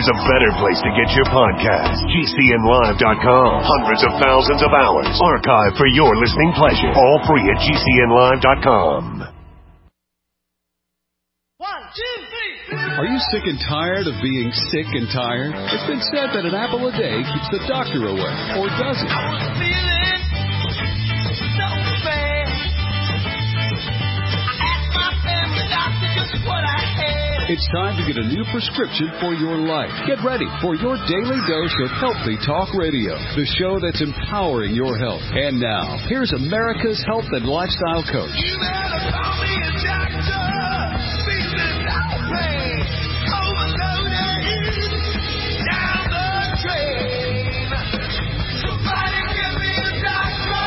there's a better place to get your podcast. GCNlive.com. Hundreds of thousands of hours archived for your listening pleasure. All free at GCNlive.com. 1, 2, 3. Are you sick and tired of being sick and tired? It's been said that an apple a day keeps the doctor away. Or does it? I was feeling so bad. I asked my family doctor just what I had. It's time to get a new prescription for your life. Get ready for your daily dose of Healthy Talk Radio, the show that's empowering your health. And now, here's America's health and lifestyle coach. You better call me a doctor. Beat this out pain. Overloaded down the drain. Somebody give me a doctor.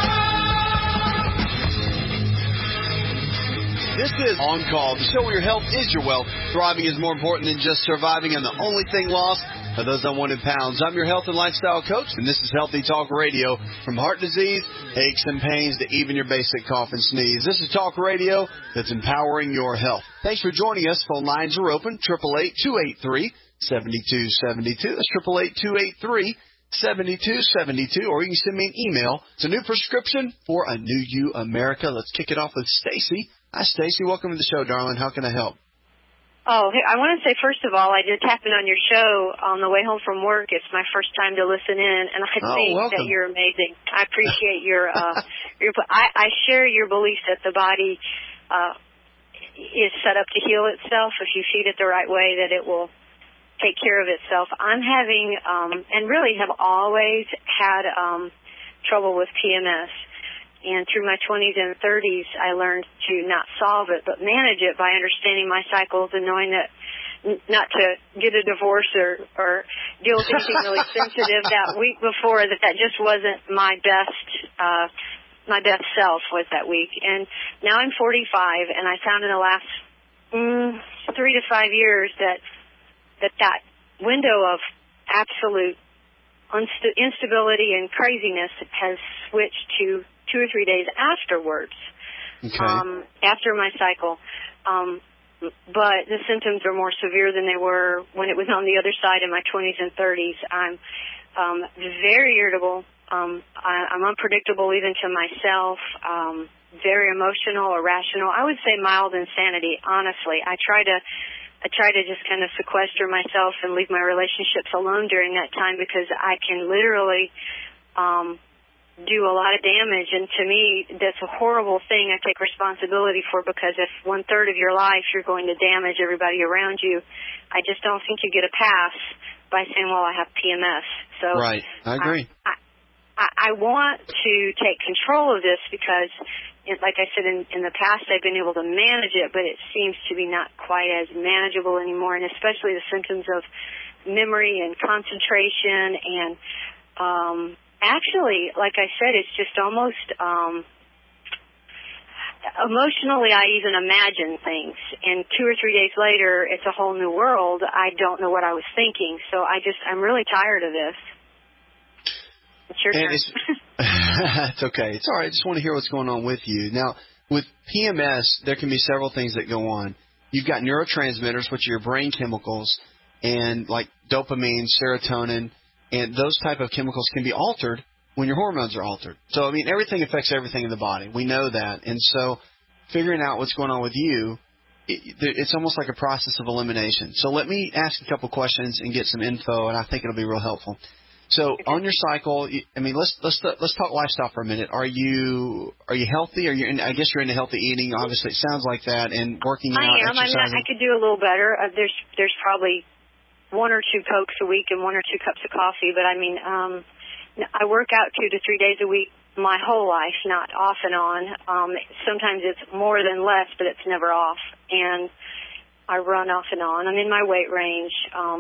This is On Call, the show where your health is your wealth. Thriving is more important than just surviving, and the only thing lost are those unwanted pounds. I'm your health and lifestyle coach, and this is Healthy Talk Radio. From heart disease, aches and pains, to even your basic cough and sneeze. This is Talk Radio that's empowering your health. Thanks for joining us. Phone lines are open, 888-283-7272. That's 888-283-7272. Or you can send me an email. It's a new prescription for a new you, America. Let's kick it off with Stacy. Hi, Stacy. Welcome to the show, darling. How can I help? Oh, hey, I want to say, first of all, I did tap in on your show on the way home from work. It's my first time to listen in, and I think welcome. that you're amazing. I appreciate your I share your belief that the body is set up to heal itself. If you feed it the right way, that it will take care of itself. I'm having, and really have always had trouble with PMS. And through my 20s and 30s, I learned to not solve it, but manage it by understanding my cycles and knowing that not to get a divorce or deal with anything really sensitive that week before, that just wasn't my best self was that week. And now I'm 45, and I found in the last 3 to 5 years that window of absolute instability and craziness has switched to 2 or 3 days afterwards, after my cycle. But the symptoms are more severe than they were when it was on the other side in my 20s and 30s. I'm very irritable. I'm unpredictable even to myself, very emotional, irrational. I would say mild insanity, honestly. I try to just kind of sequester myself and leave my relationships alone during that time because I can literally do a lot of damage, and to me, that's a horrible thing I take responsibility for, because if 1/3 of your life you're going to damage everybody around you, I just don't think you get a pass by saying, well, I have PMS. So right, I agree. I want to take control of this because, like I said, in the past I've been able to manage it, but it seems to be not quite as manageable anymore, and especially the symptoms of memory and concentration and actually, like I said, it's just almost emotionally I even imagine things, and 2 or 3 days later it's a whole new world. I don't know what I was thinking, so I'm really tired of this. It's your turn. It's okay. It's all right. I just want to hear what's going on with you. Now, with PMS, there can be several things that go on. You've got neurotransmitters, which are your brain chemicals, and like dopamine, serotonin, and those type of chemicals can be altered when your hormones are altered. So, I mean, everything affects everything in the body. We know that. And so figuring out what's going on with you, it's almost like a process of elimination. So let me ask a couple questions and get some info, and I think it'll be real helpful. So on your cycle, I mean, let's talk lifestyle for a minute. Are you healthy? I guess you're into healthy eating. Obviously, it sounds like that. And working out, exercising. I mean, I could do a little better. There's probably 1 or 2 Cokes a week and 1 or 2 cups of coffee. But I mean, I work out 2 to 3 days a week my whole life, not off and on. Sometimes it's more than less, but it's never off. And I run off and on. I'm in my weight range.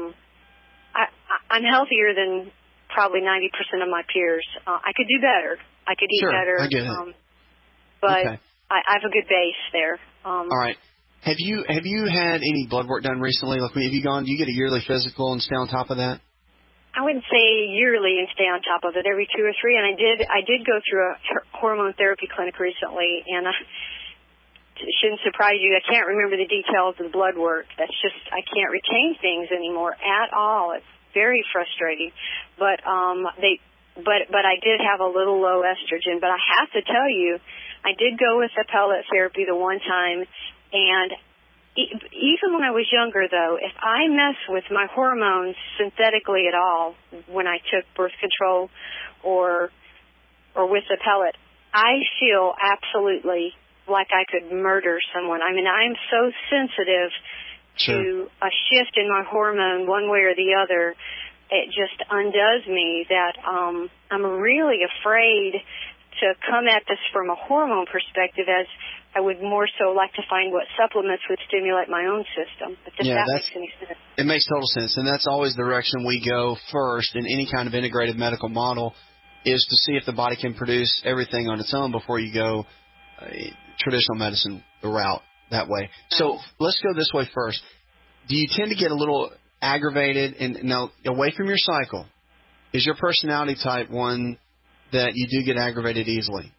I'm healthier than probably 90% of my peers. I could do better. I could eat better. I get it. But okay. I have a good base there. All right. Have you had any blood work done recently? Like, have you gone? Do you get a yearly physical and stay on top of that? I wouldn't say yearly and stay on top of it, every 2 or 3. And I did go through a hormone therapy clinic recently, and it shouldn't surprise you. I can't remember the details of the blood work. That's just, I can't retain things anymore at all. It's very frustrating. But but I did have a little low estrogen. But I have to tell you, I did go with the pellet therapy the one time, and even when I was younger, though, if I mess with my hormones synthetically at all, when I took birth control or with the pellet, I feel absolutely like I could murder someone. I mean, I'm so sensitive to a shift in my hormone one way or the other. It just undoes me that I'm really afraid to come at this from a hormone perspective, as I would more so like to find what supplements would stimulate my own system. But if that makes any sense. It makes total sense, and that's always the direction we go first in any kind of integrated medical model, is to see if the body can produce everything on its own before you go traditional medicine route that way. So let's go this way first. Do you tend to get a little aggravated, and now away from your cycle, is your personality type one that you do get aggravated easily?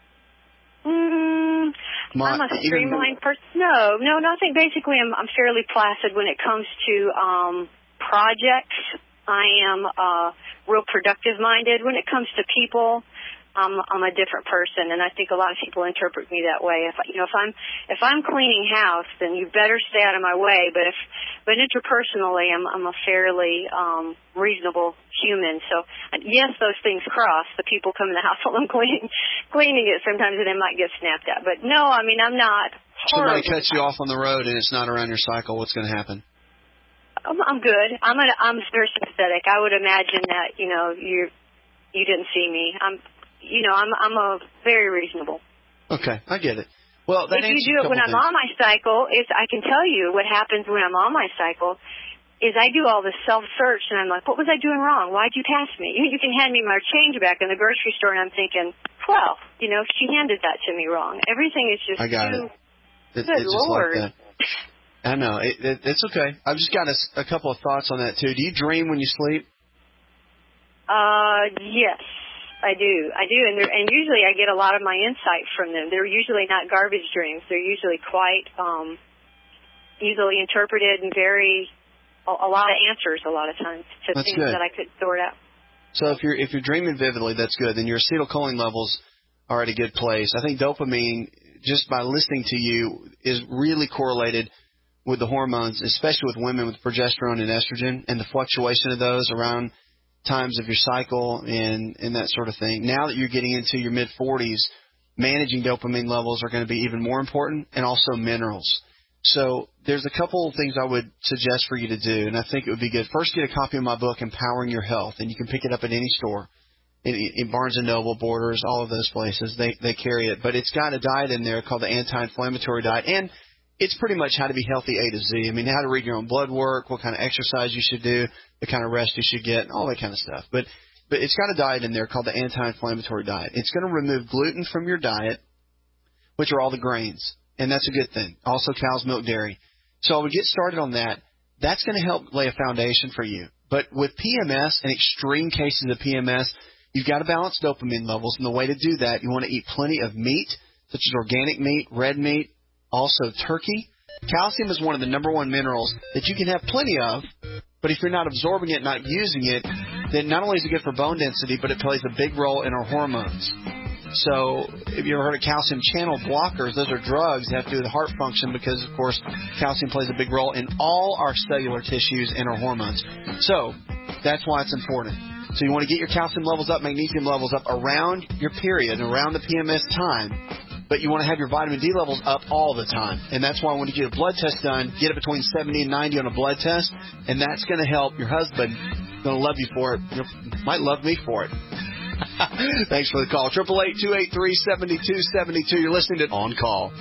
I'm a streamlined person. No, I think basically I'm fairly placid when it comes to projects. I am real productive minded. When it comes to people, I'm a different person, and I think a lot of people interpret me that way. If I'm cleaning house, then you better stay out of my way. But interpersonally, I'm a fairly reasonable human. So yes, those things cross. The people come in the house while I'm cleaning it sometimes, and they might get snapped at. But no, I mean, I'm not. Somebody cuts you off on the road, and it's not around your cycle. What's going to happen? I'm good. I'm very sympathetic. I would imagine that you didn't see me. I'm a very reasonable. Okay, I get it. Well, that if you do it when I'm on my cycle, I can tell you what happens when I'm on my cycle is I do all this self-search, and I'm like, what was I doing wrong? Why'd you pass me? You can hand me my change back in the grocery store, and I'm thinking, well, she handed that to me wrong. Everything is just I got too, it. Good it's Lord. Just like that. I know. It's okay. I've just got a couple of thoughts on that, too. Do you dream when you sleep? Yes. I do, and usually I get a lot of my insight from them. They're usually not garbage dreams. They're usually quite easily interpreted and a lot of answers a lot of times to that's things good. that I could sort out. So if you're dreaming vividly, that's good. Then your acetylcholine levels are at a good place. I think dopamine, just by listening to you, is really correlated with the hormones, especially with women with progesterone and estrogen, and the fluctuation of those around times of your cycle and that sort of thing. Now that you're getting into your mid-40s, managing dopamine levels are going to be even more important, and also minerals. So there's a couple of things I would suggest for you to do, and I think it would be good. First, get a copy of my book, Empowering Your Health, and you can pick it up at any store, in Barnes & Noble, Borders, all of those places. They carry it. But it's got a diet in there called the anti-inflammatory diet, and it's pretty much how to be healthy A to Z. I mean, how to read your own blood work, what kind of exercise you should do, the kind of rest you should get, all that kind of stuff. But it's got a diet in there called the anti-inflammatory diet. It's going to remove gluten from your diet, which are all the grains, and that's a good thing. Also cow's milk, dairy. So I would get started on that. That's going to help lay a foundation for you. But with PMS and extreme cases of PMS, you've got to balance dopamine levels, and the way to do that, you want to eat plenty of meat, such as organic meat, red meat, also turkey. Calcium is one of the number one minerals that you can have plenty of, but if you're not absorbing it, not using it, then not only is it good for bone density, but it plays a big role in our hormones. So if you ever heard of calcium channel blockers, those are drugs that have to do with heart function because, of course, calcium plays a big role in all our cellular tissues and our hormones. So that's why it's important. So you want to get your calcium levels up, magnesium levels up around your period, around the PMS time. But you want to have your vitamin D levels up all the time. And that's why when you get a blood test done, get it between 70 and 90 on a blood test. And that's going to help your husband. Going to love you for it. Might love me for it. Thanks for the call. 888-283-7272. You're listening to On Call.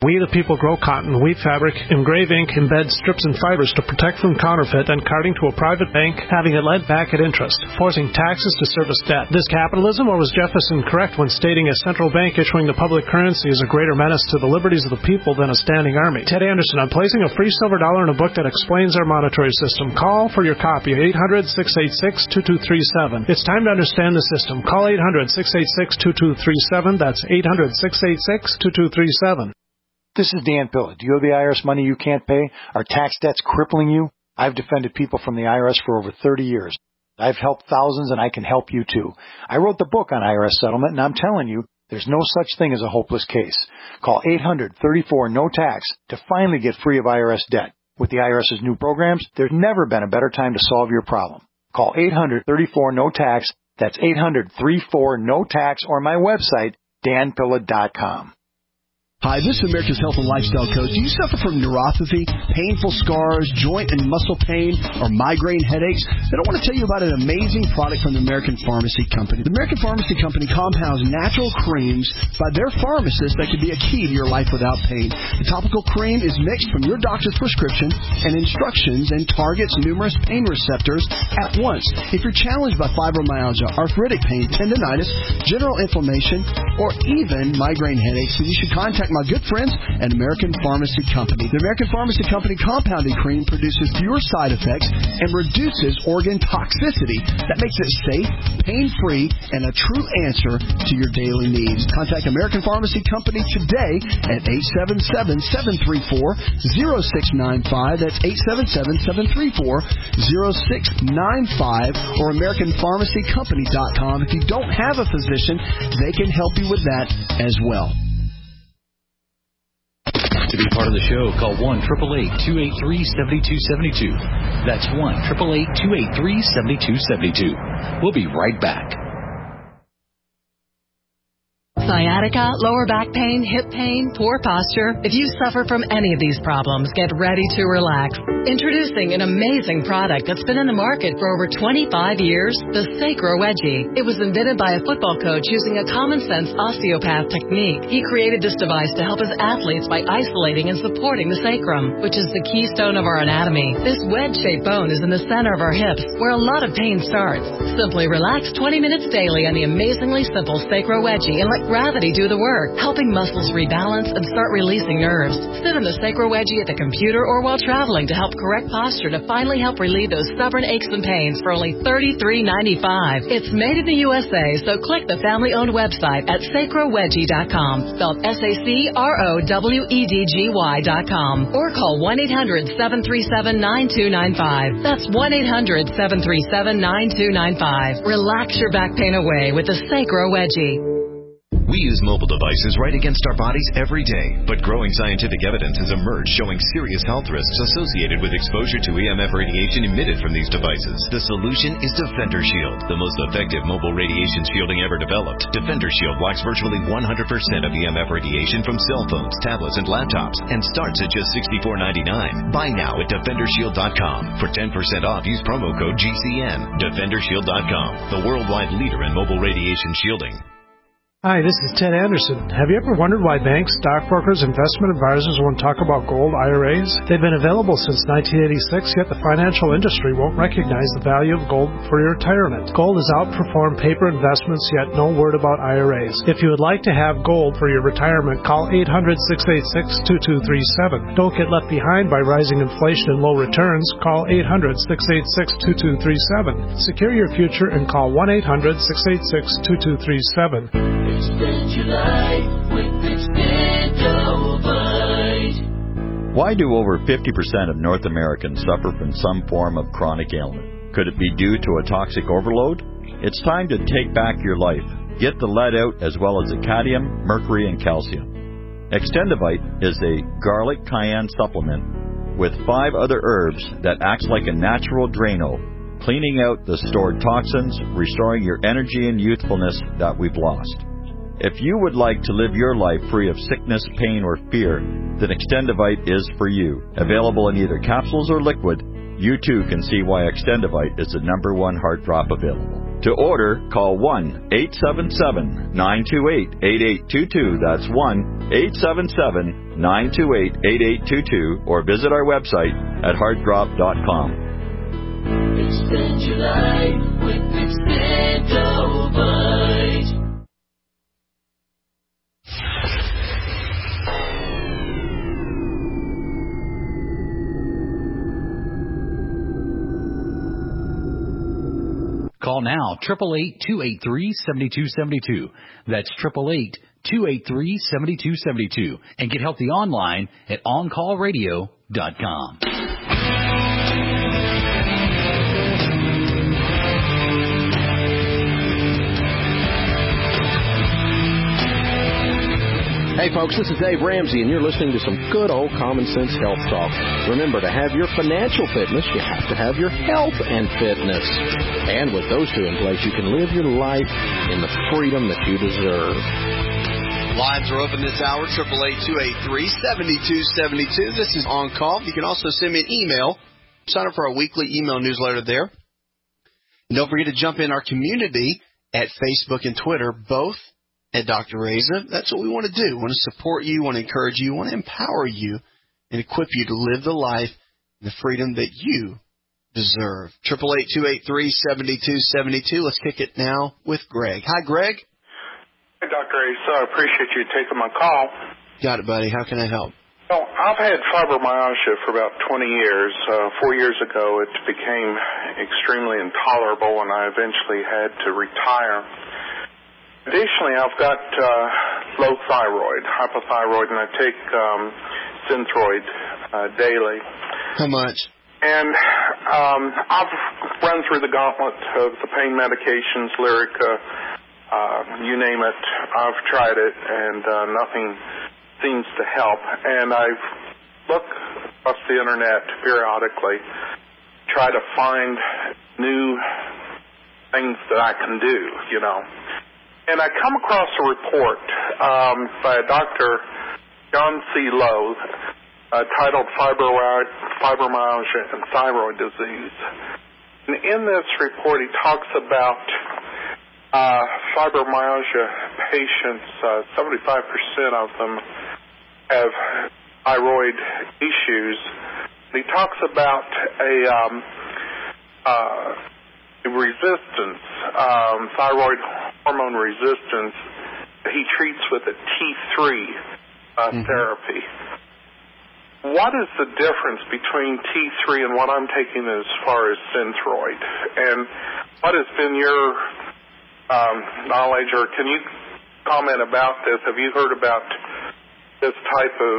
We the people grow cotton, weave fabric, engrave ink, embed strips and fibers to protect from counterfeit and carting to a private bank, having it lent back at interest, forcing taxes to service debt. This capitalism, or was Jefferson correct when stating a central bank issuing the public currency is a greater menace to the liberties of the people than a standing army? Ted Anderson, I'm placing a free silver dollar in a book that explains our monetary system. Call for your copy, 800-686-2237. It's time to understand the system. Call 800-686-2237. That's 800-686-2237. This is Dan Pilla. Do you owe the IRS money you can't pay? Are tax debts crippling you? I've defended people from the IRS for over 30 years. I've helped thousands, and I can help you too. I wrote the book on IRS settlement, and I'm telling you, there's no such thing as a hopeless case. Call 800-34-NO-TAX to finally get free of IRS debt. With the IRS's new programs, there's never been a better time to solve your problem. Call 800-34-NO-TAX. That's 800-34-NO-TAX, or my website, danpilla.com. Hi, this is America's Health and Lifestyle Coach. Do you suffer from neuropathy, painful scars, joint and muscle pain, or migraine headaches? Then I want to tell you about an amazing product from the American Pharmacy Company. The American Pharmacy Company compounds natural creams by their pharmacists that can be a key to your life without pain. The topical cream is mixed from your doctor's prescription and instructions and targets numerous pain receptors at once. If you're challenged by fibromyalgia, arthritic pain, tendinitis, general inflammation, or even migraine headaches, then you should contact my good friends at American Pharmacy Company. The American Pharmacy Company compounded cream produces fewer side effects and reduces organ toxicity. That makes it safe, pain-free, and a true answer to your daily needs. Contact American Pharmacy Company today at 877-734-0695. That's 877-734-0695 or AmericanPharmacyCompany.com. If you don't have a physician, they can help you with that as well. To be part of the show, call 1-888-283-7272. That's 1-888-283-7272. We'll be right back. Sciatica, lower back pain, hip pain, poor posture. If you suffer from any of these problems, get ready to relax. Introducing an amazing product that's been in the market for over 25 years, the Sacro Wedgie. It was invented by a football coach using a common-sense osteopath technique. He created this device to help his athletes by isolating and supporting the sacrum, which is the keystone of our anatomy. This wedge-shaped bone is in the center of our hips, where a lot of pain starts. Simply relax 20 minutes daily on the amazingly simple Sacro Wedgie and let gravity do the work, helping muscles rebalance and start releasing nerves. Sit in the Sacro Wedgie at the computer or while traveling to help correct posture to finally help relieve those stubborn aches and pains for only $33.95. It's made in the USA, so click the family-owned website at sacrowedgie.com, spelled SACROWEDGY.com, or call 1-800-737-9295. That's 1-800-737-9295. Relax your back pain away with the Sacro Wedgie. We use mobile devices right against our bodies every day, but growing scientific evidence has emerged showing serious health risks associated with exposure to EMF radiation emitted from these devices. The solution is Defender Shield, the most effective mobile radiation shielding ever developed. Defender Shield blocks virtually 100% of EMF radiation from cell phones, tablets, and laptops, and starts at just $64.99. Buy now at DefenderShield.com. For 10% off, use promo code GCN. DefenderShield.com, the worldwide leader in mobile radiation shielding. Hi, this is Ted Anderson. Have you ever wondered why banks, stockbrokers, investment advisors won't talk about gold IRAs? They've been available since 1986, yet the financial industry won't recognize the value of gold for your retirement. Gold has outperformed paper investments, yet no word about IRAs. If you would like to have gold for your retirement, call 800-686-2237. Don't get left behind by rising inflation and low returns. Call 800-686-2237. Secure your future and call 1-800-686-2237. Extend your life with Extendovite. Why do over 50% of North Americans suffer from some form of chronic ailment? Could it be due to a toxic overload? It's time to take back your life. Get the lead out as well as the cadmium, mercury, and calcium. Extendovite is a garlic cayenne supplement with 5 other herbs that acts like a natural Drano, cleaning out the stored toxins, restoring your energy and youthfulness that we've lost. If you would like to live your life free of sickness, pain, or fear, then Extendovite is for you. Available in either capsules or liquid, you too can see why Extendovite is the #1 heart drop available. To order, call 1-877-928-8822. That's 1-877-928-8822. Or visit our website at heartdrop.com. Extend your life with Extendovite. Call now, 888-283-7272. That's 888-283-7272. And get healthy online at OnCallRadio.com. Hey folks, this is Dave Ramsey, and you're listening to some good old common sense health talk. Remember, to have your financial fitness, you have to have your health and fitness. And with those two in place, you can live your life in the freedom that you deserve. Lines are open this hour, 888-283-7272. This is On Call. You can also send me an email. Sign up for our weekly email newsletter there. And don't forget to jump in our community at Facebook and Twitter, both at Dr. Reza. That's what we want to do. We want to support you, want to encourage you, want to empower you, and equip you to live the life and the freedom that you deserve. 888-283-7272. Let's kick it now with Greg. Hi, Greg. Hey, Dr. Reza. I appreciate you taking my call. Got it, buddy. How can I help? Well, I've had fibromyalgia for about 20 years. 4 years ago, it became extremely intolerable, and I eventually had to retire. Additionally, I've got low thyroid, hypothyroid, and I take Synthroid daily. How much? And I've run through the gauntlet of the pain medications, Lyrica, you name it. I've tried it, and nothing seems to help. And I've looked across the Internet periodically, try to find new things that I can do, you know. And I come across a report by Dr. John C. Lowe titled Fibromyalgia and Thyroid Disease. And in this report, he talks about fibromyalgia patients. 75% of them have thyroid issues. He talks about a resistance, thyroid hormone resistance that he treats with a T3 therapy. What is the difference between T3 and what I'm taking as far as Synthroid? And what has been your knowledge, or can you comment about this? Have you heard about this type of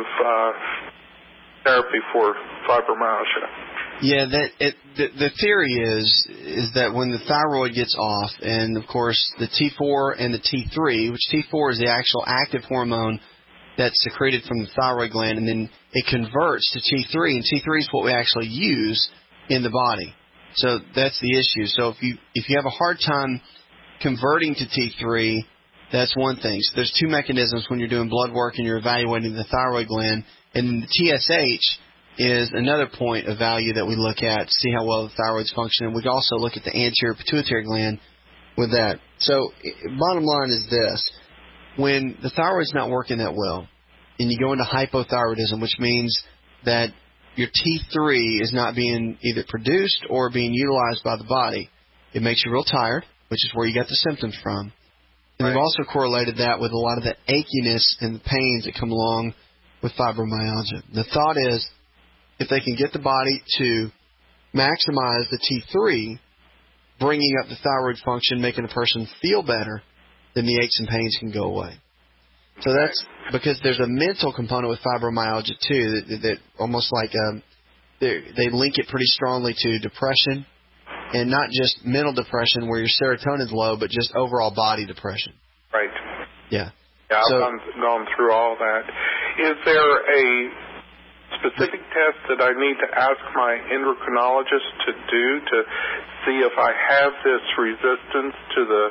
therapy for fibromyalgia? Yeah, the theory is that when the thyroid gets off, and of course the T4 and the T3, which T4 is the actual active hormone that's secreted from the thyroid gland, and then it converts to T3, and T3 is what we actually use in the body. So that's the issue. So if you have a hard time converting to T3, that's one thing. So there's two mechanisms when you're doing blood work and you're evaluating the thyroid gland, and then the TSH is another point of value that we look at to see how well the thyroid's functioning. We can also look at the anterior pituitary gland with that. So bottom line is this. When the thyroid's not working that well, and you go into hypothyroidism, which means that your T3 is not being either produced or being utilized by the body, it makes you real tired, which is where you got the symptoms from. And they've also correlated that with a lot of the achiness and the pains that come along with fibromyalgia. The thought is, if they can get the body to maximize the T3, bringing up the thyroid function, making a person feel better, then the aches and pains can go away. So that's because there's a mental component with fibromyalgia too, that almost like they link it pretty strongly to depression, and not just mental depression where your serotonin's low, but just overall body depression. Right. Yeah. Yeah, I've gone through all that. Is there a specific test that I need to ask my endocrinologist to do to see if I have this resistance to the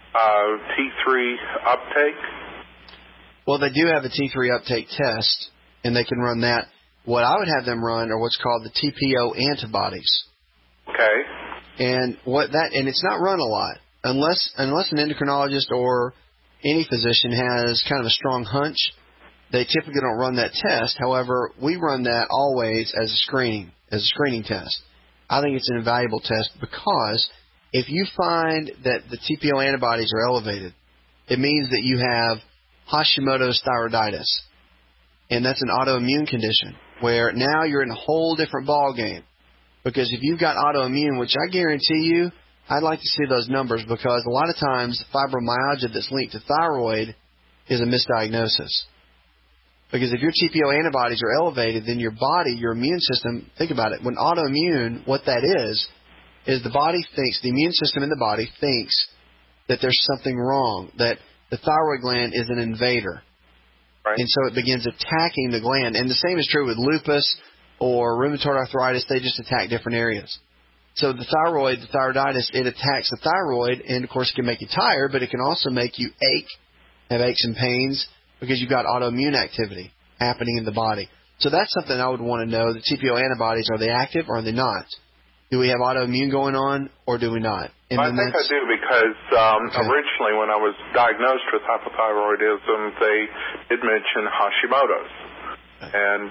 T3 uptake? Well, they do have a T3 uptake test, and they can run that. What I would have them run are what's called the TPO antibodies. Okay. And and it's not run a lot. unless an endocrinologist or any physician has kind of a strong hunch, they typically don't run that test. However, we run that always as a screening test. I think it's an invaluable test because if you find that the TPO antibodies are elevated, it means that you have Hashimoto's thyroiditis. And that's an autoimmune condition where now you're in a whole different ball game. Because if you've got autoimmune, which I guarantee you, I'd like to see those numbers because a lot of times fibromyalgia that's linked to thyroid is a misdiagnosis. Because if your TPO antibodies are elevated, then your body, your immune system, think about it. When autoimmune, what that is the body thinks, the immune system in the body thinks that there's something wrong, that the thyroid gland is an invader. Right. And so it begins attacking the gland. And the same is true with lupus or rheumatoid arthritis. They just attack different areas. So the thyroiditis, it attacks the thyroid, and, of course, it can make you tired, but it can also make you have aches and pains because you've got autoimmune activity happening in the body. So that's something I would want to know. The TPO antibodies, are they active or are they not? Do we have autoimmune going on or do we not? And I think I do because originally when I was diagnosed with hypothyroidism, they did mention Hashimoto's. And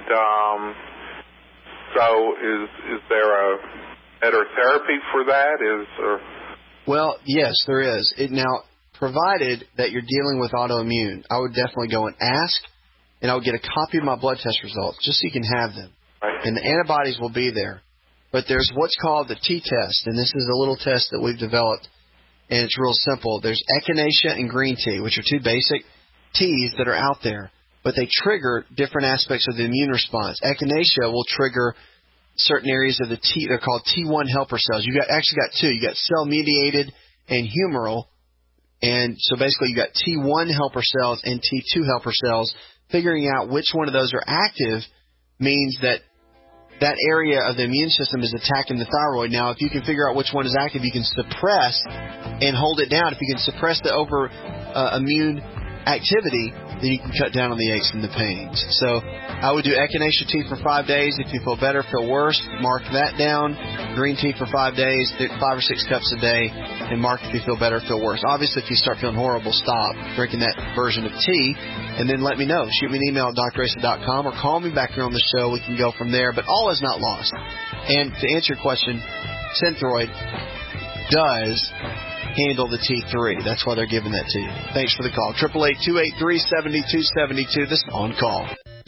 so is there a better therapy for that? Well, yes, there is. Now, provided that you're dealing with autoimmune, I would definitely go and ask, and I would get a copy of my blood test results just so you can have them. Right. And the antibodies will be there. But there's what's called the T-test, and this is a little test that we've developed, and it's real simple. There's echinacea and green tea, which are two basic teas that are out there, but they trigger different aspects of the immune response. Echinacea will trigger certain areas of the T. They're called T1 helper cells. You actually got two. You got cell-mediated and humoral, and so basically you got T1 helper cells and T2 helper cells. Figuring out which one of those are active means that area of the immune system is attacking the thyroid. Now, if you can figure out which one is active, you can suppress and hold it down. If you can suppress the immune activity, then you can cut down on the aches and the pains. So I would do echinacea tea for 5 days. If you feel better, feel worse, mark that down. Green tea for 5 days, 5 or 6 cups a day, and mark if you feel better, feel worse. Obviously, if you start feeling horrible, stop drinking that version of tea, and then let me know. Shoot me an email at drasa.com or call me back here on the show. We can go from there, but all is not lost. And to answer your question, Synthroid does handle the T3. That's why they're giving that to you. Thanks for the call. 888-283-7272. This is On Call.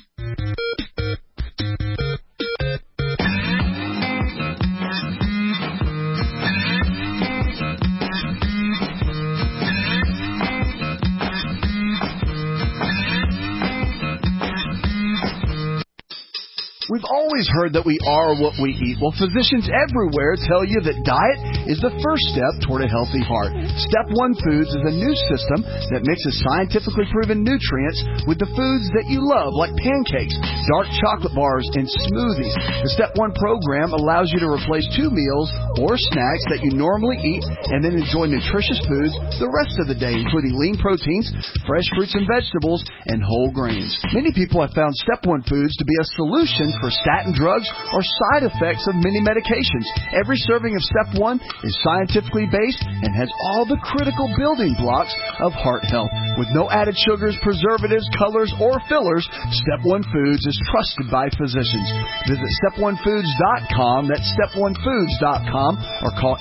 We've always heard that we are what we eat. Well, physicians everywhere tell you that diet is the first step toward a healthy heart. Step 1 Foods is a new system that mixes scientifically proven nutrients with the foods that you love, like pancakes, dark chocolate bars, and smoothies. The Step 1 program allows you to replace 2 meals or snacks that you normally eat and then enjoy nutritious foods the rest of the day, including lean proteins, fresh fruits and vegetables, and whole grains. Many people have found Step 1 Foods to be a solution for statin drugs or side effects of many medications. Every serving of Step 1 is scientifically based and has all the critical building blocks of heart health. With no added sugars, preservatives, colors, or fillers, Step 1 Foods is trusted by physicians. Visit step1foods.com, that's step1foods.com, or call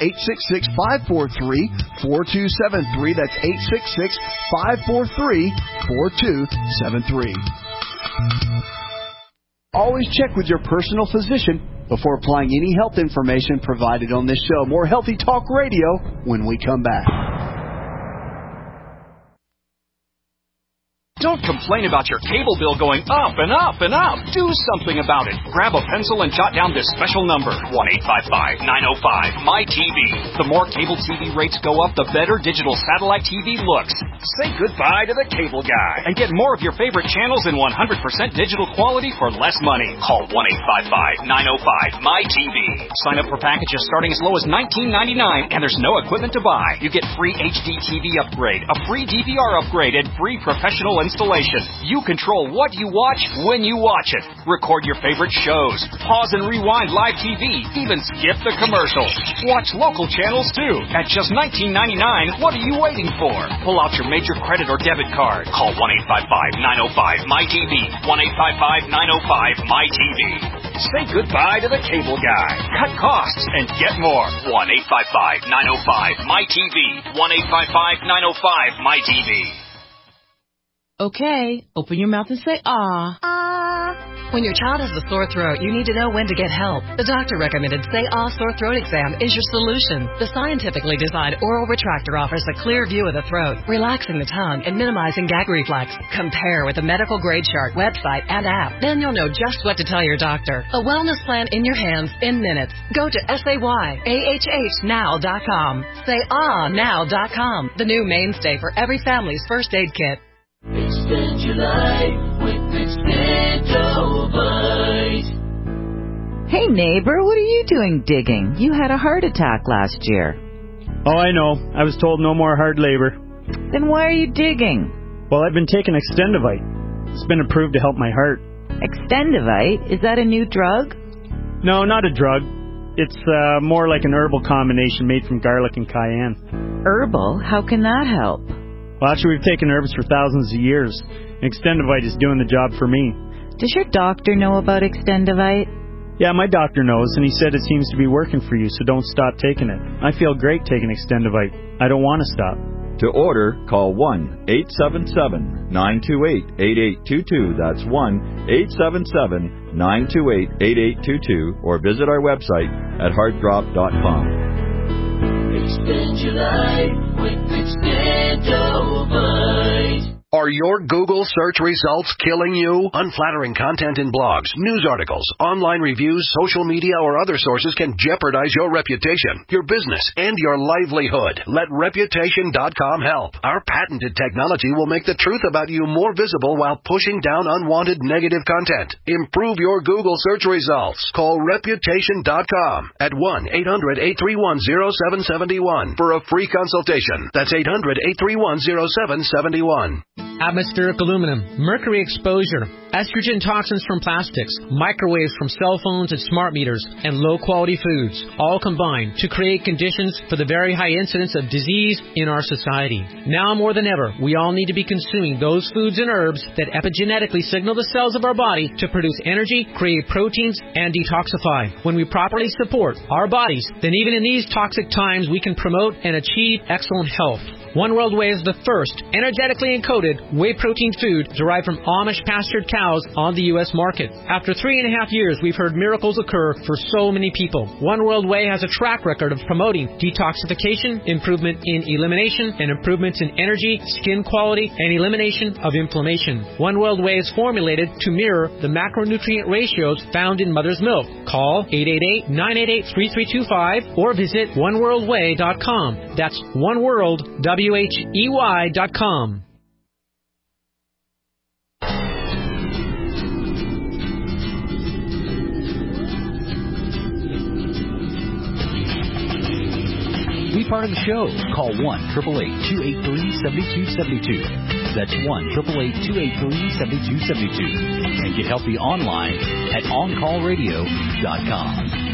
866-543-4273, that's 866-543-4273. Always check with your personal physician before applying any health information provided on this show. More Healthy Talk Radio when we come back. Don't complain about your cable bill going up and up and up. Do something about it. Grab a pencil and jot down this special number, 1-855-905-MyTV. The more cable TV rates go up, the better digital satellite TV looks. Say goodbye to the cable guy and get more of your favorite channels in 100% digital quality for less money. Call 1-855-905-MyTV. Sign up for packages starting as low as $19.99, and there's no equipment to buy. You get free HD TV upgrade, a free DVR upgrade, and free professional installation. You control what you watch when you watch it. Record your favorite shows. Pause and rewind live TV. Even skip the commercials. Watch local channels too. At just $19.99, what are you waiting for? Pull out your major credit or debit card. Call 1-855-905-MyTV. 1-855-905-MyTV. Say goodbye to the cable guy. Cut costs and get more. 1-855-905-MyTV. 1-855-905-MyTV. Okay, open your mouth and say ah. When your child has a sore throat, you need to know when to get help. The doctor recommended Say Ah Sore Throat Exam is your solution. The scientifically designed oral retractor offers a clear view of the throat, relaxing the tongue and minimizing gag reflex. Compare with the medical grade chart, website, and app. Then you'll know just what to tell your doctor. A wellness plan in your hands in minutes. Go to SayAHHnow.com. SayAhNow.com, the new mainstay for every family's first aid kit. Extend your life with Extendovite. Hey neighbor, what are you doing digging? You had a heart attack last year. Oh, I know. I was told no more hard labor. Then why are you digging? Well, I've been taking Extendovite. It's been approved to help my heart. Extendovite? Is that a new drug? No, not a drug. It's more like an herbal combination made from garlic and cayenne. Herbal? How can that help? Well, actually, we've taken herbs for thousands of years. Extendovite is doing the job for me. Does your doctor know about Extendovite? Yeah, my doctor knows, and he said it seems to be working for you, so don't stop taking it. I feel great taking Extendovite. I don't want to stop. To order, call 1-877-928-8822. That's 1-877-928-8822, or visit our website at heartdrop.com. Extend your life with Extendovite. Are your Google search results killing you? Unflattering content in blogs, news articles, online reviews, social media, or other sources can jeopardize your reputation, your business, and your livelihood. Let Reputation.com help. Our patented technology will make the truth about you more visible while pushing down unwanted negative content. Improve your Google search results. Call Reputation.com at 1-800-831-0771 for a free consultation. That's 800-831-0771. Atmospheric aluminum, mercury exposure, estrogen toxins from plastics, microwaves from cell phones and smart meters, and low-quality foods all combine to create conditions for the very high incidence of disease in our society. Now more than ever, we all need to be consuming those foods and herbs that epigenetically signal the cells of our body to produce energy, create proteins, and detoxify. When we properly support our bodies, then even in these toxic times, we can promote and achieve excellent health. One World Whey is the first energetically encoded whey protein food derived from Amish pastured cows on the U.S. market. After 3.5 years, we've heard miracles occur for so many people. One World Whey has a track record of promoting detoxification, improvement in elimination, and improvements in energy, skin quality, and elimination of inflammation. One World Whey is formulated to mirror the macronutrient ratios found in mother's milk. Call 888-988-3325 or visit oneworldwhey.com. That's oneworld.com. WHEY.com. Be part of the show. Call 1-888-283-7272. That's 1-888-283-7272. And get healthy online at OnCallRadio.com.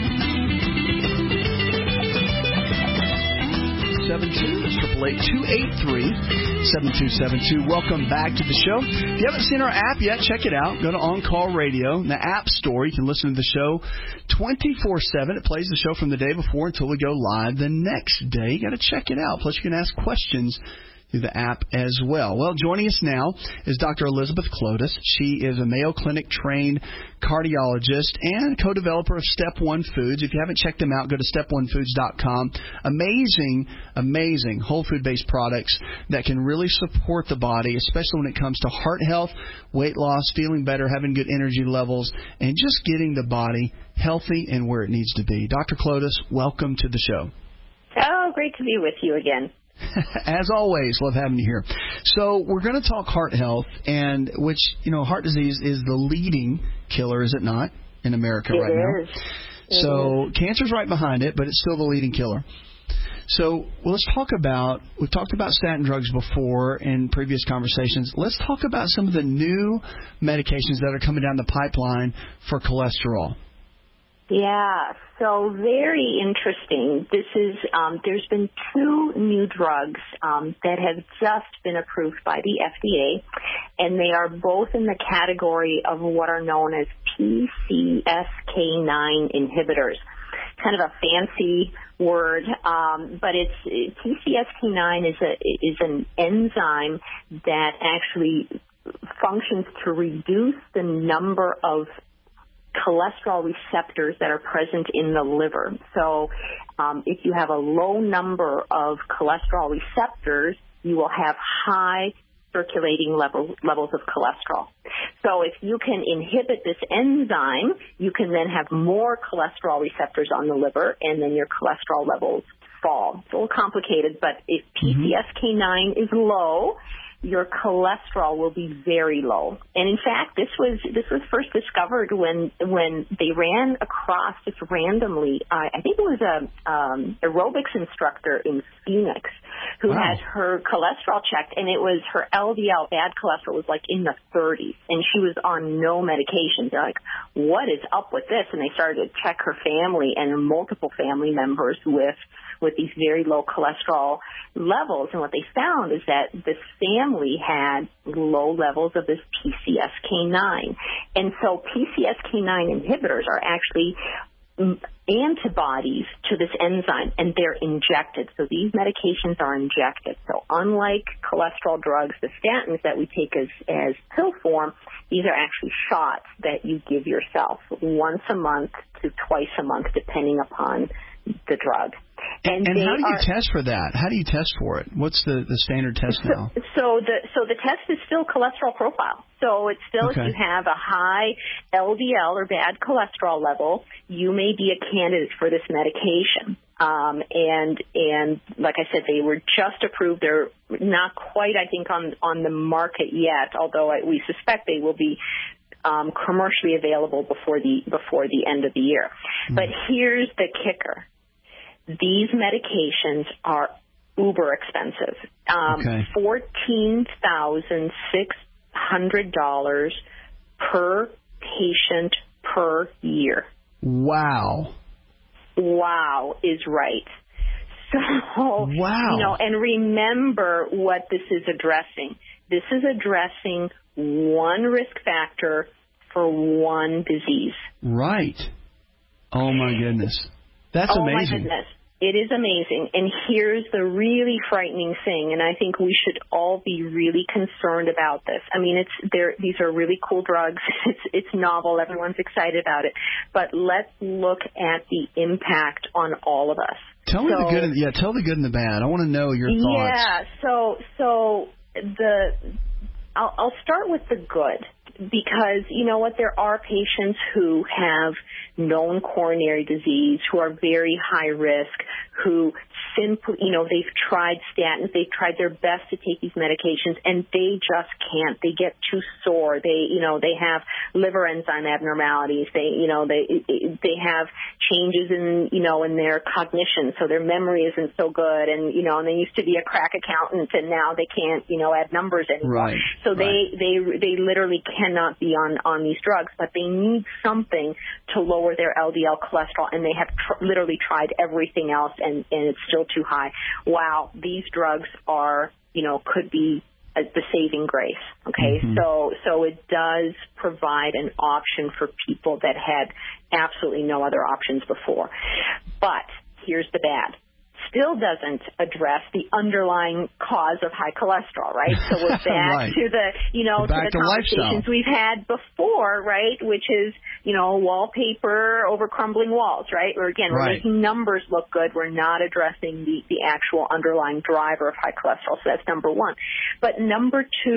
888-283-7272. Welcome back to the show. If you haven't seen our app yet, check it out. Go to On Call Radio in the App Store. You can listen to the show 24/7. It plays the show from the day before until we go live the next day. You got to check it out. Plus, you can ask questions through the app as well. Well, joining us now is Dr. Elizabeth Clotis. She is a Mayo Clinic trained cardiologist and co-developer of Step One Foods. If you haven't checked them out, go to steponefoods.com. Amazing whole food-based products that can really support the body, especially when it comes to heart health, weight loss, feeling better, having good energy levels, and just getting the body healthy and where it needs to be. Dr. Clotis, welcome to the show. Oh, great to be with you again. As always, love having you here. So we're going to talk heart health, and which, heart disease is the leading killer, is it not, in America right now? It is. So cancer's right behind it, but it's still the leading killer. So let's talk about, we've talked about statin drugs before in previous conversations. Let's talk about some of the new medications that are coming down the pipeline for cholesterol. Yeah, so very interesting. This is, there's been 2 new drugs that have just been approved by the FDA, and they are both in the category of what are known as PCSK9 inhibitors. Kind of a fancy word, but it's PCSK9 is an enzyme that actually functions to reduce the number of cholesterol receptors that are present in the liver. So if you have a low number of cholesterol receptors, you will have high circulating levels of cholesterol. So if you can inhibit this enzyme, you can then have more cholesterol receptors on the liver, and then your cholesterol levels fall. It's a little complicated, but if PCSK9 is low, your cholesterol will be very low. And in fact, this was first discovered when they ran across just randomly. I think it was a aerobics instructor in Phoenix who had her cholesterol checked, and it was her LDL, bad cholesterol, was like in the 30s, and she was on no medication. They're like, what is up with this? And they started to check her family and multiple family members with these very low cholesterol levels. And what they found is that this family had low levels of this PCSK9. And so PCSK9 inhibitors are actually antibodies to this enzyme, and they're injected. So these medications are injected. So unlike cholesterol drugs, the statins that we take as pill form, these are actually shots that you give yourself once a month to twice a month, depending upon the drug. And how do you test for that? How do you test for it? What's the standard test now? So the test is still cholesterol profile. So it's still, if you have a high LDL or bad cholesterol level, you may be a candidate for this medication. And like I said, they were just approved. They're not quite, I think, on the market yet, although we suspect they will be commercially available before the end of the year. But here's the kicker. These medications are uber expensive. $14,600 per patient per year. Wow. Wow is right. So, and remember what this is addressing. This is addressing one risk factor for one disease. Right. Oh, my goodness. That's amazing. Oh, my goodness. It is amazing. And here's the really frightening thing, and I think we should all be really concerned about this. I mean, these are really cool drugs. It's novel. Everyone's excited about it. But let's look at the impact on all of us. Tell me the good and tell the good and the bad. I want to know your thoughts. Yeah, I'll start with the good, because you know what, there are patients who have known coronary disease, who are very high risk, who simply, they've tried statins, they've tried their best to take these medications, and they just can't. They get too sore. They have liver enzyme abnormalities. They have changes in their cognition, so their memory isn't so good, and they used to be a crack accountant, and now they can't, add numbers anymore. Right. So they literally cannot be on these drugs, but they need something to lower their LDL cholesterol, and they have literally tried everything else, and it's still too high. Wow, these drugs are, could be the saving grace. Okay, so it does provide an option for people that had absolutely no other options before. But here's the bad. Still doesn't address the underlying cause of high cholesterol, right? So we're back to the, to the conversations we've had before, right? Which is, wallpaper over crumbling walls, right? Or again, we're making numbers look good. We're not addressing the actual underlying driver of high cholesterol. So that's number one. But number two,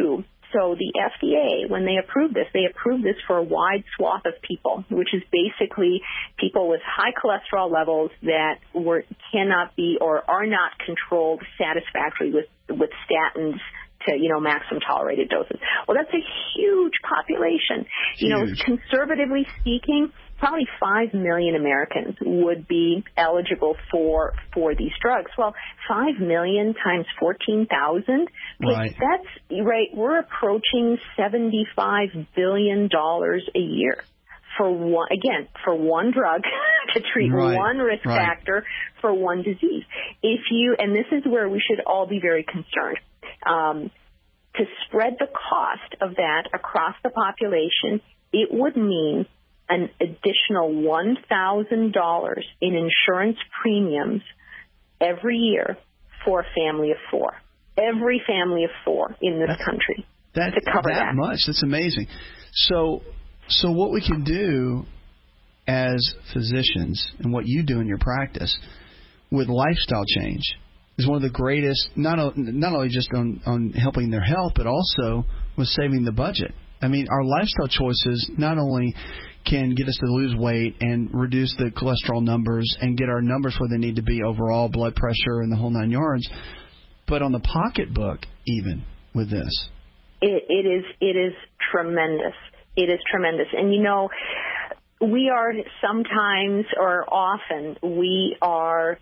So the FDA, when they approved this for a wide swath of people, which is basically people with high cholesterol levels that cannot be or are not controlled satisfactorily with statins to, maximum tolerated doses. Well, that's a huge population. Huge. Conservatively speaking, probably 5 million Americans would be eligible for these drugs. Well, 5 million times 14,000, right. That's right. We're approaching $75 billion a year for one drug to treat one risk factor for one disease. And this is where we should all be very concerned. To spread the cost of that across the population, it would mean an additional $1,000 in insurance premiums every year for a family of four. Every family of four in this country to cover that. Much. That's amazing. So what we can do as physicians and what you do in your practice with lifestyle change is one of the greatest, not only just on helping their health, but also with saving the budget. I mean, our lifestyle choices not only can get us to lose weight and reduce the cholesterol numbers and get our numbers where they need to be overall, blood pressure and the whole 9 yards, but on the pocketbook even with this. It is tremendous. It is tremendous. And, we are sometimes or often we are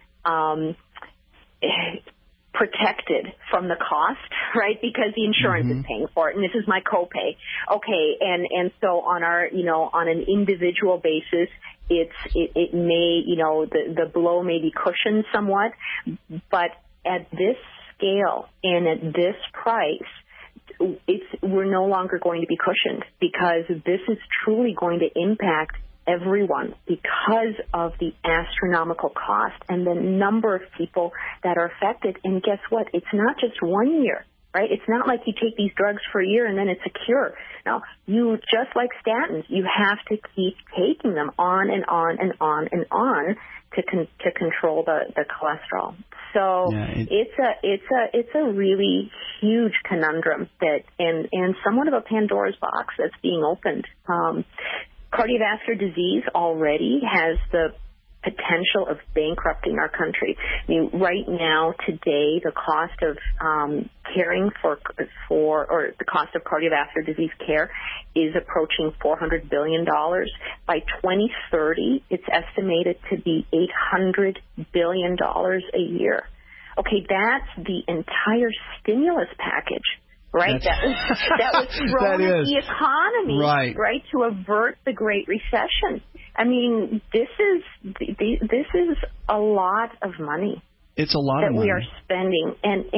protected from the cost, right? Because the insurance is paying for it, and this is my copay. Okay, and so on our, on an individual basis, it may, the blow may be cushioned somewhat, but at this scale and at this price, we're no longer going to be cushioned because this is truly going to impact everyone because of the astronomical cost and the number of people that are affected. And guess what? It's not just 1 year, right? It's not like you take these drugs for a year and then it's a cure. No, you, just like statins, you have to keep taking them on and on and on and on to control the cholesterol. So it's a really huge conundrum and somewhat of a Pandora's box that's being opened. Cardiovascular disease already has the potential of bankrupting our country. I mean, right now, today, the cost of caring for the cost of cardiovascular disease care is approaching $400 billion. By 2030, it's estimated to be $800 billion a year. Okay, that's the entire stimulus package. Right, that was thrown at the economy, right, to avert the Great Recession. I mean, this is a lot of money. It's a lot of money that we are spending,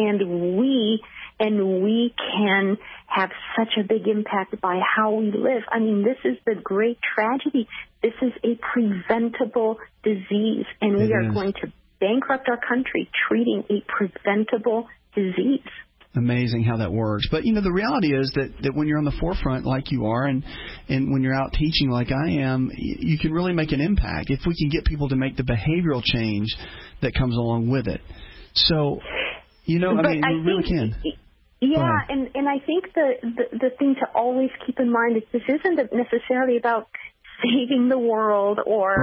and we can have such a big impact by how we live. I mean, this is the great tragedy. This is a preventable disease, and we are going to bankrupt our country treating a preventable disease. Amazing how that works. But, the reality is that when you're on the forefront like you are and when you're out teaching like I am, you can really make an impact if we can get people to make the behavioral change that comes along with it. So, we really can. Yeah, and I think the thing to always keep in mind is this isn't necessarily about saving the world or,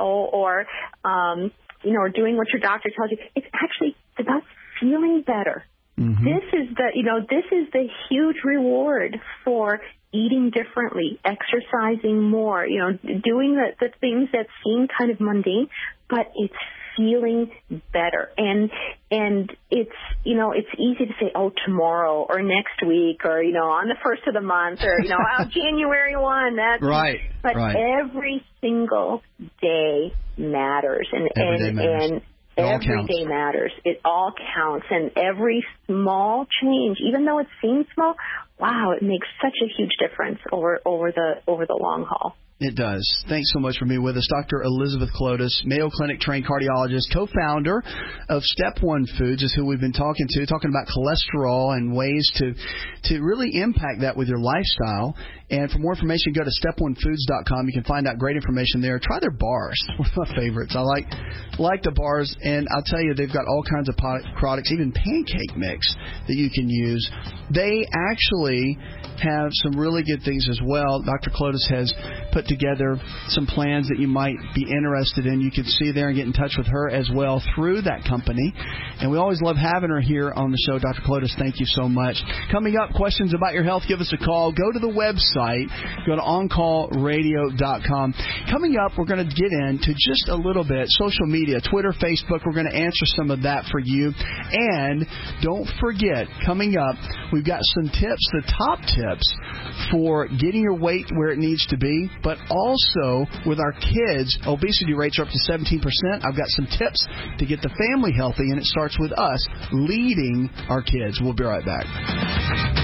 or doing what your doctor tells you. It's actually about feeling better. Mm-hmm. This is the huge reward for eating differently, exercising more, doing the things that seem kind of mundane, but it's feeling better. And it's, it's easy to say, oh, tomorrow or next week or, on the first of the month or, January 1, that's right. But every single day matters. Every day matters. Every day matters. It all counts. And every small change, even though it seems small, wow, it makes such a huge difference over the long haul. It does. Thanks so much for being with us. Dr. Elizabeth Clotis, Mayo Clinic trained cardiologist, co-founder of Step One Foods is who we've been talking about cholesterol and ways to really impact that with your lifestyle. And for more information, go to steponefoods.com. You can find out great information there. Try their bars. One of my favorites. I like the bars, and I'll tell you, they've got all kinds of products, even pancake mix that you can use. They actually have some really good things as well. Dr. Clotis has put together some plans that you might be interested in. You can see there and get in touch with her as well through that company. And we always love having her here on the show. Dr. Clotis, thank you so much. Coming up, questions about your health, give us a call. Go to the website. Go to OnCallRadio.com. Coming up, we're going to get into just a little bit social media, Twitter, Facebook. We're going to answer some of that for you. And don't forget, coming up, we've got some tips, the top tips for getting your weight where it needs to be, but also with our kids, obesity rates are up to 17%. I've got some tips to get the family healthy, and it starts with us leading our kids. We'll be right back.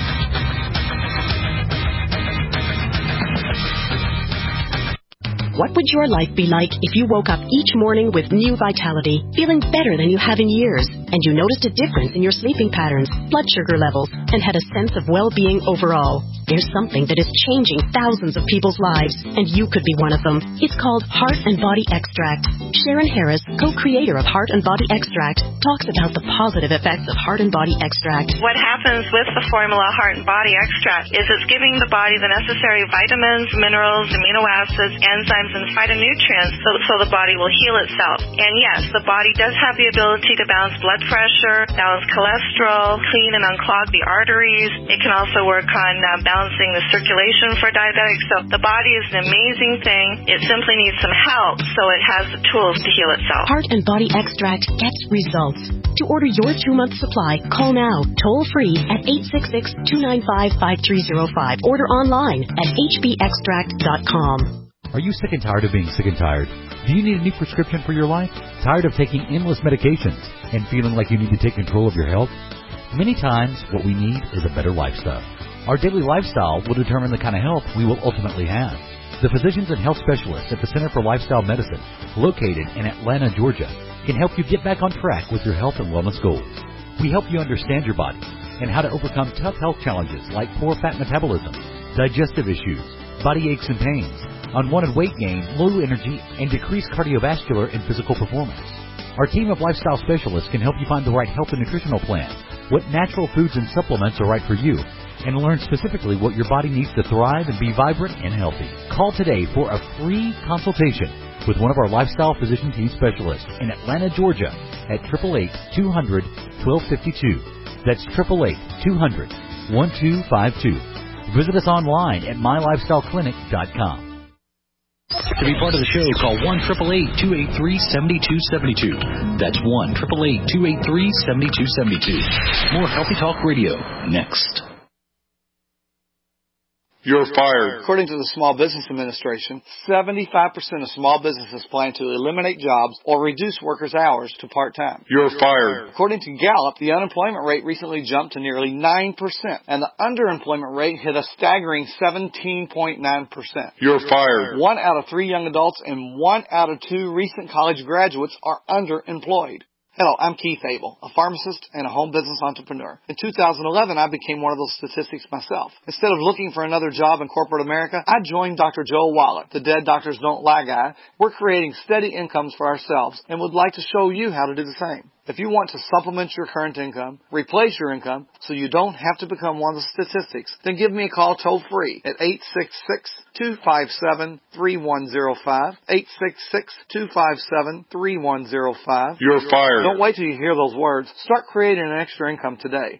What would your life be like if you woke up each morning with new vitality, feeling better than you have in years, and you noticed a difference in your sleeping patterns, blood sugar levels, and had a sense of well-being overall? There's something that is changing thousands of people's lives, and you could be one of them. It's called Heart and Body Extract. Sharon Harris, co-creator of Heart and Body Extract, talks about the positive effects of Heart and Body Extract. What happens with the formula Heart and Body Extract is it's giving the body the necessary vitamins, minerals, amino acids, enzymes, and phytonutrients so the body will heal itself. And yes, the body does have the ability to balance blood pressure, balance cholesterol, clean and unclog the arteries. It can also work on balancing the circulation for diabetics. So the body is an amazing thing. It simply needs some help so it has the tools to heal itself. Heart and Body Extract gets results. To order your 2-month supply, call now, toll free at 866-295-5305. Order online at hbextract.com. Are you sick and tired of being sick and tired? Do you need a new prescription for your life? Tired of taking endless medications and feeling like you need to take control of your health? Many times, what we need is a better lifestyle. Our daily lifestyle will determine the kind of health we will ultimately have. The physicians and health specialists at the Center for Lifestyle Medicine, located in Atlanta, Georgia, can help you get back on track with your health and wellness goals. We help you understand your body and how to overcome tough health challenges like poor fat metabolism, digestive issues, body aches and pains, unwanted weight gain, low energy, and decreased cardiovascular and physical performance. Our team of lifestyle specialists can help you find the right health and nutritional plan, what natural foods and supplements are right for you, and learn specifically what your body needs to thrive and be vibrant and healthy. Call today for a free consultation with one of our lifestyle physician team specialists in Atlanta, Georgia at 888-200-1252. That's 888-200-1252. Visit us online at mylifestyleclinic.com. To be part of the show, call 1-888-283-7272. That's 1-888-283-7272. More Healthy Talk Radio next. You're fired. According to the Small Business Administration, 75% of small businesses plan to eliminate jobs or reduce workers' hours to part-time. You're fired. According to Gallup, the unemployment rate recently jumped to nearly 9%, and the underemployment rate hit a staggering 17.9%. You're fired. 1 out of 3 young adults and 1 out of 2 recent college graduates are underemployed. Hello, I'm Keith Abel, a pharmacist and a home business entrepreneur. In 2011, I became one of those statistics myself. Instead of looking for another job in corporate America, I joined Dr. Joel Wallach, the Dead Doctors Don't Lie guy. We're creating steady incomes for ourselves and would like to show you how to do the same. If you want to supplement your current income, replace your income, so you don't have to become one of the statistics, then give me a call toll-free at 866-257-3105, 866-257-3105. You're fired. Don't wait till you hear those words. Start creating an extra income today.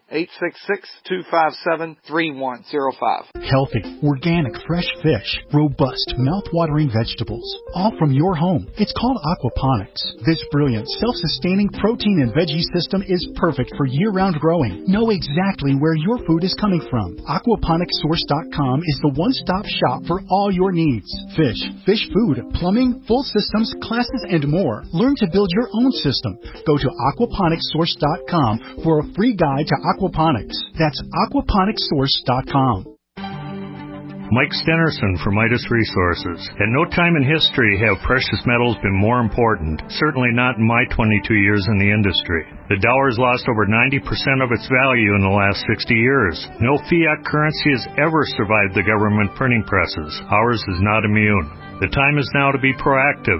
866-257-3105. Healthy, organic, fresh fish, robust, mouth-watering vegetables, all from your home. It's called aquaponics. This brilliant, self-sustaining protein and veggie system is perfect for year-round growing. Know exactly where your food is coming from. Aquaponicssource.com is the one-stop shop for all your needs. Fish, fish food, plumbing, full systems, classes, and more. Learn to build your own system. Go to aquaponicssource.com for a free guide to aquaponics. That's aquaponicssource.com. Mike Stenerson from Midas Resources. At no time in history have precious metals been more important, certainly not in my 22 years in the industry. The dollar has lost over 90% of its value in the last 60 years. No fiat currency has ever survived the government printing presses. Ours is not immune. The time is now to be proactive.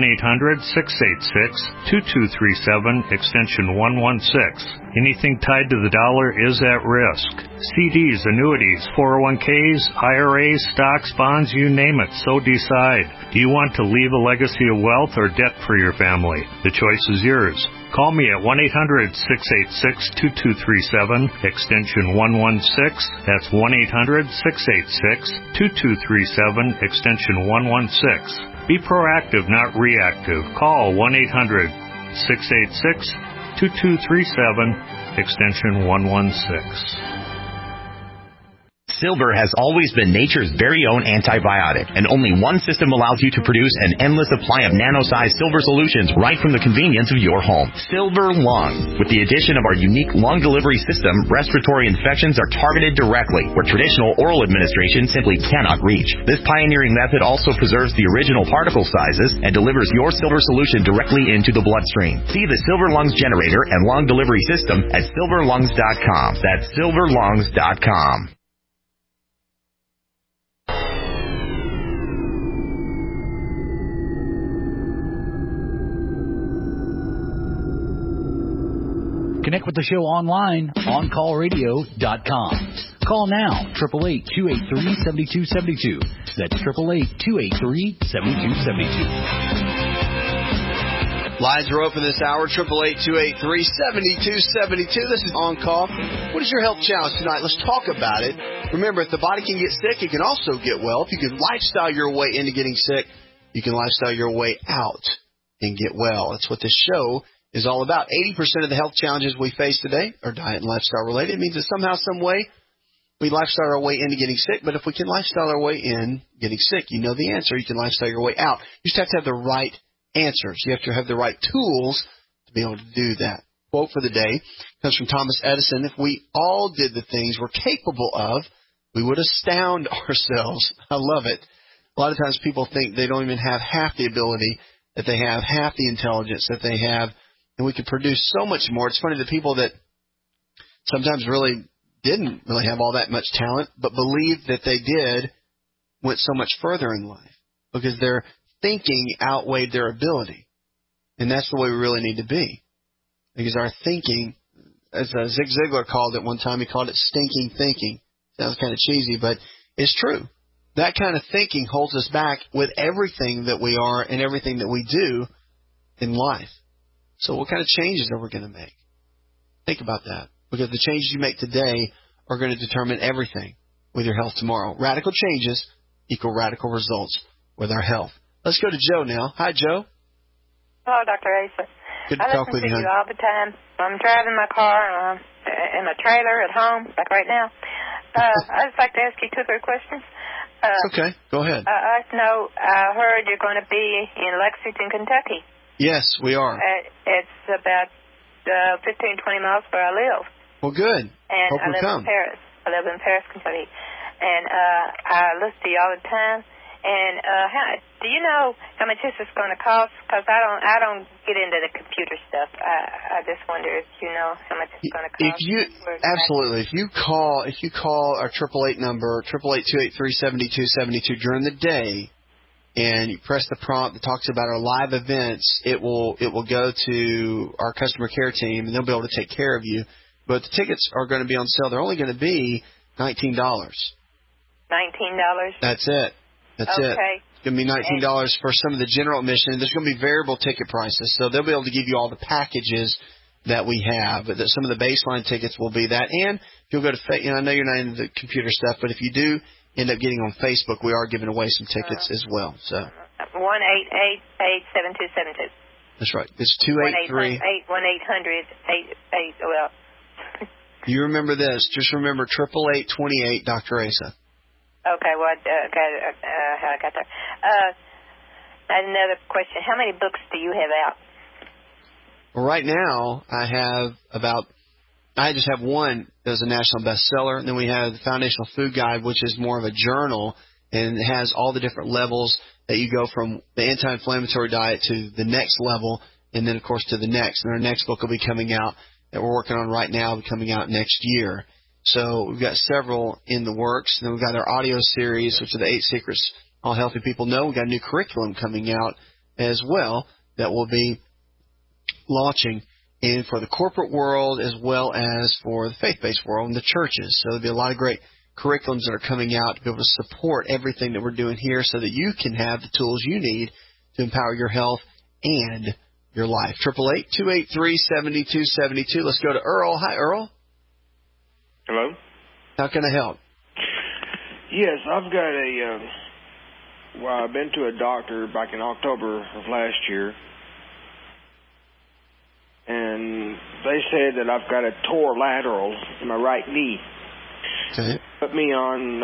1-800-686-2237, extension 116. Anything tied to the dollar is at risk. CDs, annuities, 401ks, IRAs, stocks, bonds, you name it, so decide. Do you want to leave a legacy of wealth or debt for your family? The choice is yours. Call me at 1-800-686-2237, extension 116. That's 1-800-686-2237, extension 116. Be proactive, not reactive. Call 1-800-686-2237, extension 116. Silver has always been nature's very own antibiotic, and only one system allows you to produce an endless supply of nano-sized silver solutions right from the convenience of your home. Silver Lung. With the addition of our unique lung delivery system, respiratory infections are targeted directly, where traditional oral administration simply cannot reach. This pioneering method also preserves the original particle sizes and delivers your silver solution directly into the bloodstream. See the Silver Lungs generator and lung delivery system at silverlungs.com. That's silverlungs.com. Connect with the show online, OnCallRadio.com. Call now, 888-283-7272. That's 888-283-7272. Lines are open this hour, 888-283-7272. This is On Call. What is your health challenge tonight? Let's talk about it. Remember, if the body can get sick, it can also get well. If you can lifestyle your way into getting sick, you can lifestyle your way out and get well. That's what this show is all about. 80% of the health challenges we face today are diet and lifestyle related. It means that somehow, some way, we lifestyle our way into getting sick. But if we can lifestyle our way in getting sick, you know the answer. You can lifestyle your way out. You just have to have the right answers. You have to have the right tools to be able to do that. Quote for the day comes from Thomas Edison. If we all did the things we're capable of, we would astound ourselves. I love it. A lot of times people think they don't even have half the ability that they have, half the intelligence that they have, and we could produce so much more. It's funny, the people that sometimes really didn't really have all that much talent, but believed that they did, went so much further in life because their thinking outweighed their ability. And that's the way we really need to be. Because our thinking, as Zig Ziglar called it one time, he called it stinking thinking. Sounds kind of cheesy, but it's true. That kind of thinking holds us back with everything that we are and everything that we do in life. So what kind of changes are we going to make? Think about that. Because the changes you make today are going to determine everything with your health tomorrow. Radical changes equal radical results with our health. Let's go to Joe now. Hi, Joe. Hello, Dr. Asa. Good to talk with you, I listen to you all the time. I'm driving my car in my trailer at home, like right now. I'd just like to ask you 2 or 3 questions. Okay, go ahead. I heard you're going to be in Lexington, Kentucky. Yes, we are. It's about 15, 20 miles where I live. Well, good. And Hope I live come. in Paris. I live in Paris, Kentucky. And I listen to you all the time. And do you know how much this is going to cost? Because I don't get into the computer stuff. I just wonder if you know how much it's going to cost. Absolutely. If you call our 888 number, 888-283-7272 during the day, and you press the prompt that talks about our live events, it will go to our customer care team, and they'll be able to take care of you. But the tickets are going to be on sale. They're only going to be $19. $19? That's it. That's it. It's going to be $19 for some of the general admission. There's going to be variable ticket prices, so they'll be able to give you all the packages that we have. But some of the baseline tickets will be that. And if you'll go to, I know you're not into the computer stuff, but if you do end up getting on Facebook, we are giving away some tickets as well. So 1-888-7272. That's right. It's 283. 1-800-88. Well. You remember this. Just remember 888-28 Dr. Asa. Okay, well, I got that. Another question. How many books do you have out? Well, right now, I have about I just have one that's a national bestseller. And then we have the Foundational Food Guide, which is more of a journal, and it has all the different levels that you go from the anti-inflammatory diet to the next level, and then, of course, to the next. And our next book will be coming out that we're working on right now, will be coming out next year. So we've got several in the works. And then we've got our audio series, which are the 8 Secrets All Healthy People Know. We've got a new curriculum coming out as well that will be launching in for the corporate world as well as for the faith-based world and the churches. So there'll be a lot of great curriculums that are coming out to be able to support everything that we're doing here so that you can have the tools you need to empower your health and your life. 888-283-7272. Let's go to Earl. Hi, Earl. Hello? How can I help? Yes, I've got I've been to a doctor back in October of last year, and they said that I've got a torn lateral in my right knee. Okay. Put me on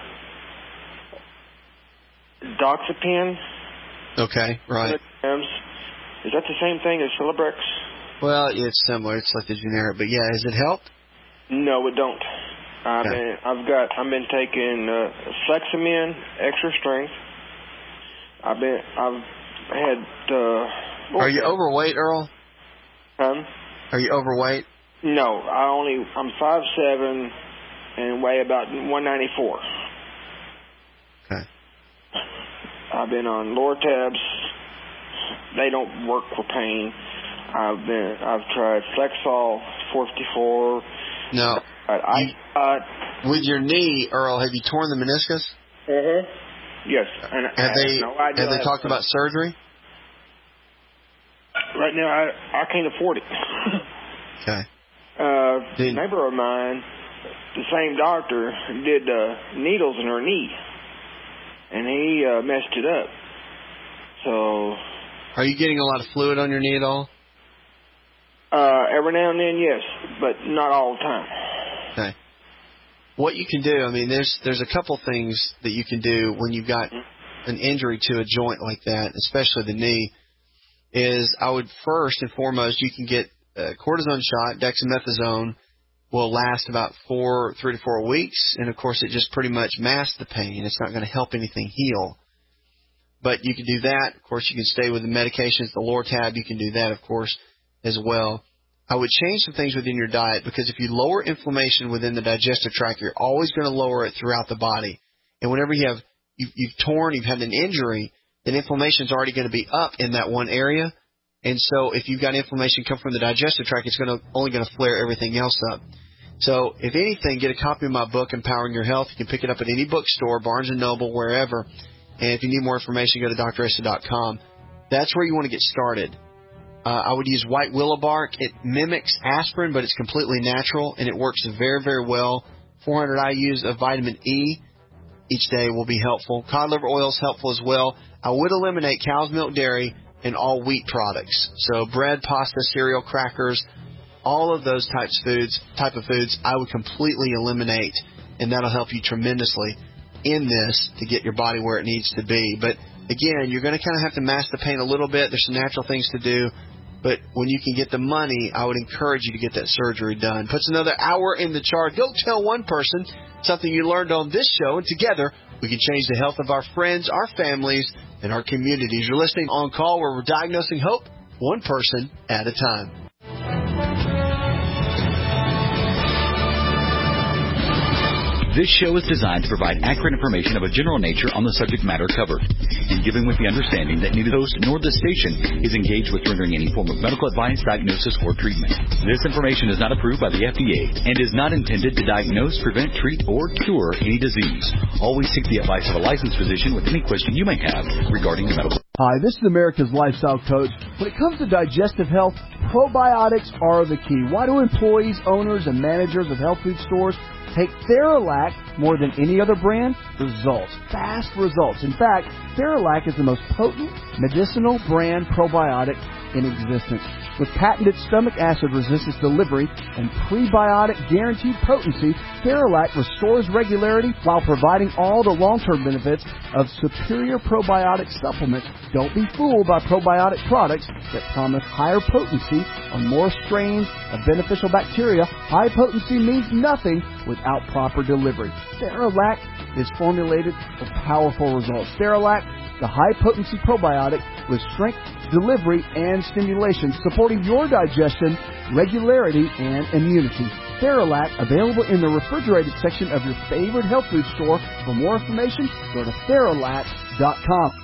Doxepin. Okay, right. Is that the same thing as Celebrex? Well, it's similar. It's like the generic, but yeah, has it helped? No, it don't. I've been taking Flexamin Extra Strength. I've had. Are you overweight, Earl? Are you overweight? No, I'm 5'7" and weigh about 194. Okay. I've been on Lortabs. They don't work for pain. I've tried Flexol 454. No. With your knee, Earl, have you torn the meniscus? Yes. And have they talked about surgery? Right now, I can't afford it. Okay. A neighbor of mine, the same doctor, did needles in her knee, and he messed it up. So. Are you getting a lot of fluid on your knee at all? Every now and then, yes, but not all the time. Okay. What you can do, I mean, there's a couple things that you can do when you've got an injury to a joint like that, especially the knee, is I would first and foremost, you can get a cortisone shot. Dexamethasone will last about 3 to 4 weeks, and of course it just pretty much masks the pain. It's not going to help anything heal. But you can do that. Of course, you can stay with the medications, the Lortab. You can do that, of course, as well. I would change some things within your diet because if you lower inflammation within the digestive tract, you're always going to lower it throughout the body. And whenever you've torn, you've had an injury, then inflammation is already going to be up in that one area. And so if you've got inflammation come from the digestive tract, it's only going to flare everything else up. So if anything, get a copy of my book, Empowering Your Health. You can pick it up at any bookstore, Barnes & Noble, wherever. And if you need more information, go to dresa.com. That's where you want to get started. I would use white willow bark. It mimics aspirin, but it's completely natural, and it works very, very well. 400 IUs of vitamin E each day will be helpful. Cod liver oil is helpful as well. I would eliminate cow's milk, dairy, and all wheat products. So bread, pasta, cereal, crackers, all of those type of foods, I would completely eliminate, and that'll help you tremendously in this to get your body where it needs to be. But again, you're going to kind of have to mask the pain a little bit. There's some natural things to do. But when you can get the money, I would encourage you to get that surgery done. Puts another hour in the chart. Go tell one person something you learned on this show, and together we can change the health of our friends, our families, and our communities. You're listening On Call, where we're diagnosing hope one person at a time. This show is designed to provide accurate information of a general nature on the subject matter covered, and given with the understanding that neither the host nor the station is engaged with rendering any form of medical advice, diagnosis, or treatment. This information is not approved by the FDA and is not intended to diagnose, prevent, treat, or cure any disease. Always seek the advice of a licensed physician with any question you may have regarding the medical. Hi, this is America's Lifestyle Coach. When it comes to digestive health, probiotics are the key. Why do employees, owners, and managers of health food stores Take Theralac more than any other brand, results, fast results. In fact, Theralac is the most potent medicinal brand probiotic in existence. With patented stomach acid resistance delivery and prebiotic guaranteed potency, Theralac restores regularity while providing all the long-term benefits of superior probiotic supplements. Don't be fooled by probiotic products that promise higher potency on more strains of beneficial bacteria. High potency means nothing without proper delivery. Theralac is formulated for powerful results. Theralac, the high-potency probiotic with strength, delivery, and stimulation, supporting your digestion, regularity, and immunity. Theralac, available in the refrigerated section of your favorite health food store. For more information, go to Theralac.com.